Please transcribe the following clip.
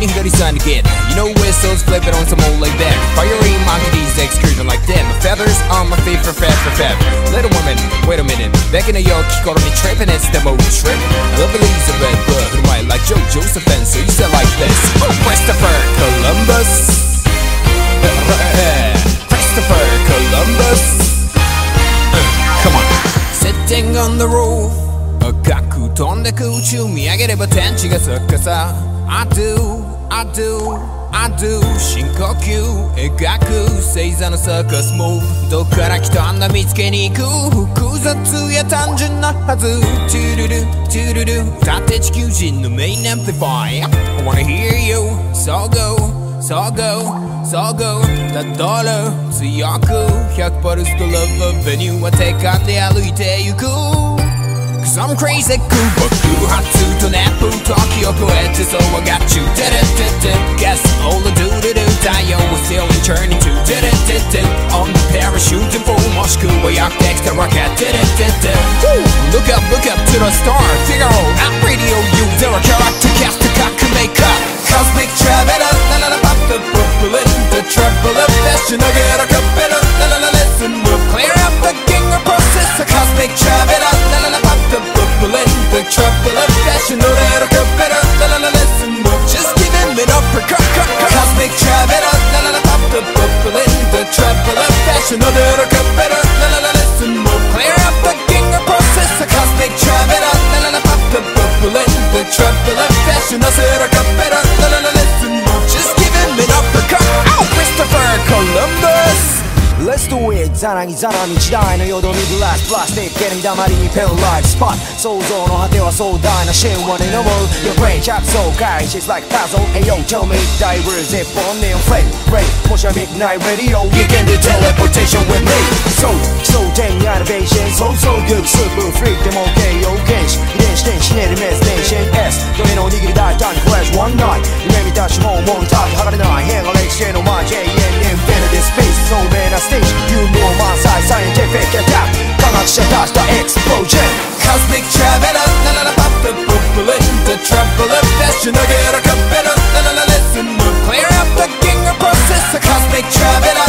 に左さんに get You know whistles, flip it on some old like that Fiery monkeys, execution like that My feathers on my feet for fat Little woman, wait a minute Back in the York, Kikoro ni trippin' It's the mode trip I love Elizabeth, but who might like Joe Josephine So you said like this Oh, Christopher Columbus Christopher Columbus Come on Sitting on the roof 赤く飛んでく宇宙見上げれば天地が逆さ I do, I do, I do 深呼吸描く星座のサーカスムーブどっから来たんだ見つけに行く複雑や単純なはずトゥルルトゥルル縦地球人のメインアンプリファイア I wanna hear you So go, so go, so go たどる強く 100% love a venue は手かんで歩いてゆくCause I'm crazy cool 爆発と熱風時を超えてそう I got you Guess all the do-do-do 太陽を still turning to On the parachute full もしくはやってきた rocket Look up to the star Figaro at radio you They're a character cast 革命家 Cosmic traveler La la la pop the bubbling The trouble of fashion I get a cappella La la la listen we'll clear up the king of process A cosmic traveler La la la pop the bubbling The trouble of fashion I get a cappella La la la listen we'll just give him an uppercut Cosmic traveler La la la pop the bubbling The trouble of fashion I get a cappella La la la listen we'll clear up the king of process A cosmic traveler La la la pop the bubbling The trouble of fashion I get a cappella La la la listen we'll just give him an uppercut Oh Christopher Columbus Let's do it ざなぎざなみ時代のよどみブラスプラスティックに黙りにペンライトスポット想像の果ては壮大な神話に登る Your brain 着想開始 It's like puzzle Hey yo tell me divers if on neon flame Ray もしは midnight radio You can do teleportation with me So 奇想天イノベーション So so good スープフリーでも OK 要原子遺伝子天使ひねるメステーション S どれの握り大胆にフラッシュ One night 夢見たしもうもんたび測れない変が歴史へのマー JN Infinity Space 透明なステージYou know my side, scientific attack 科学者たちと explosion Cosmic traveler, la la la pop the bubbling The trouble of fashion, I get a cappella La la la listen, we'll clear up the king of process A cosmic traveler